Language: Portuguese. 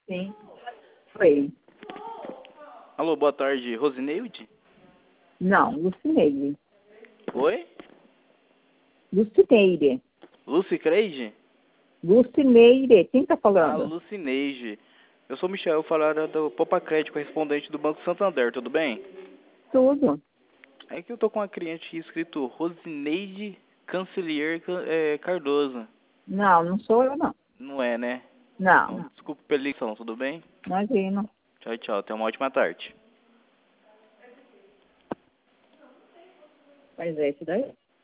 Sim. Foi. Alô, boa tarde, Rosineide? Não, Lucineide. Oi? Lucineide. Lucy Creide? Lucineide. Quem tá Ah, falando? Lucineide. Eu sou o Michel, falar do Popa Crédito, correspondente do Banco Santander, tudo bem? Tudo. É que eu tô com uma cliente escrito Rosineide Cancelier Cardoso. Não sou eu, não. Não é, né? Então, Não. desculpa pela ligação, tudo bem? Imagina. Tchau, tchau. Tenha uma ótima tarde. Mas é isso daí.